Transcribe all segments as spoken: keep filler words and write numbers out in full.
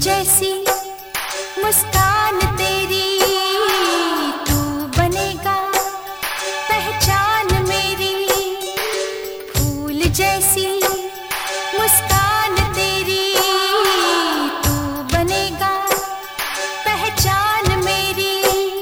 जैसी मुस्कान तेरी, तू बनेगा पहचान मेरी। फूल जैसी मुस्कान तेरी, तू बनेगा पहचान मेरी।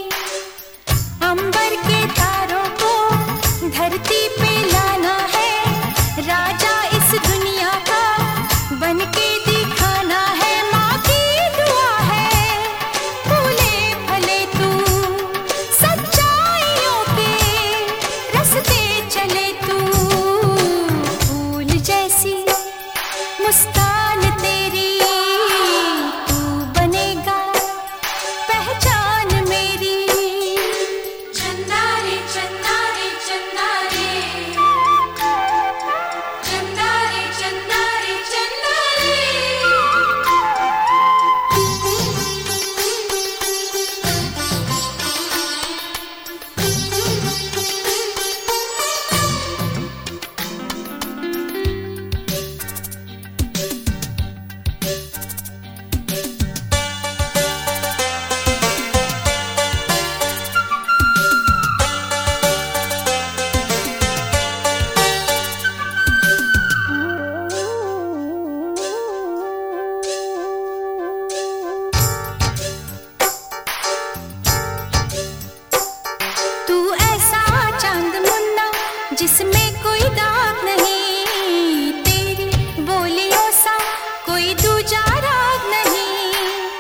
अंबर के तारों को धरती पे लाना है, राजा इस दुनिया का बनके दिखाना है। माँ की दुआ है फूले फले तू, सच्चाइयों के रास्ते चले तू। फूल जैसी मुस्कान तेरी, तू बनेगा पहचान मेरी। चंदा रे चंदा रे चंदा रे, चंदा रे चंदा रे चंदा रे। तू ऐसा चांद मुन्ना जिसमें कोई दाग नहीं, तेरी बोलियों सा कोई दूजा राग नहीं।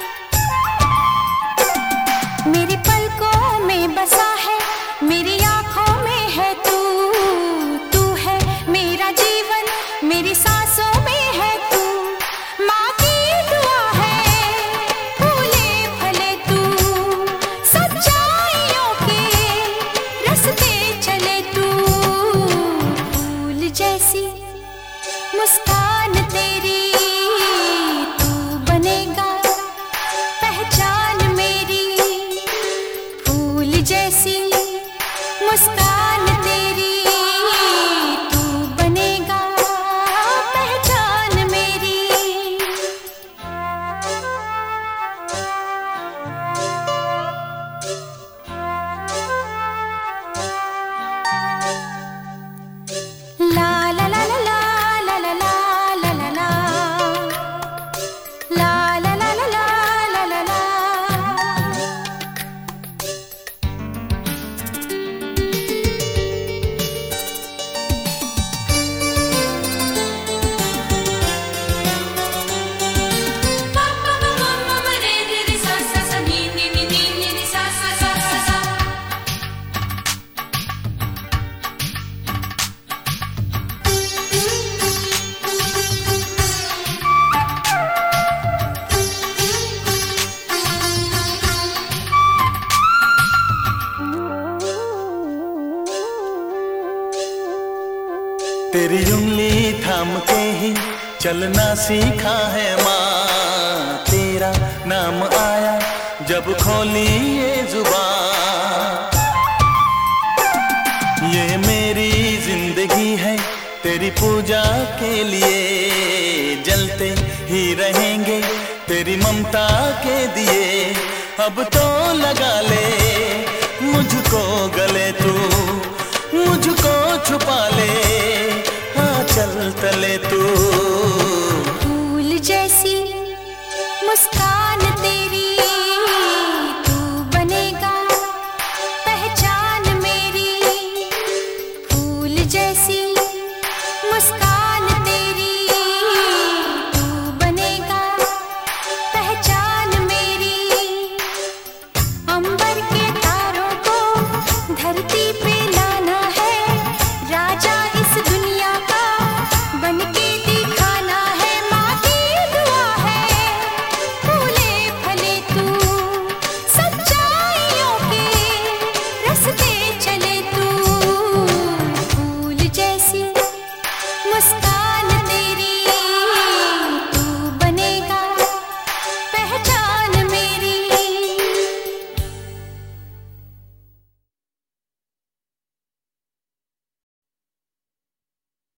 मेरी पलकों में बसा है, मेरी आंखों में है तू। तू है मेरा जीवन, मेरी सांसों में है तू। माँ की दुआ है फूले फले तू, सच्चाइयों के रास्ते चले तू। फूल जैसी मुस्कान तेरी, तू बनेगा पहचान मेरी। फूल जैसी मुस्कान तेरी, तू बनेगा पहचान मेरी। ला ला ला ला ला ला ला ला ला ला, ला ला ला ला ला ला ला ला। पा पा पा मा मा मा रे रे रे सा सा सा नी नी नी नी नी नी सा सा सा सा सा। तेरी उंगली थाम के ही चलना सीखा है माँ। तेरा नाम आया जब खोली ये जुबान। ये मेरी जिंदगी है तेरी पूजा के लिए, जलते ही रहेंगे तेरी ममता के दिए। अब तो लगा ले मुझको गले तू, मुझको छुपा ले चल तले तू। फूल जैसी मुस्कान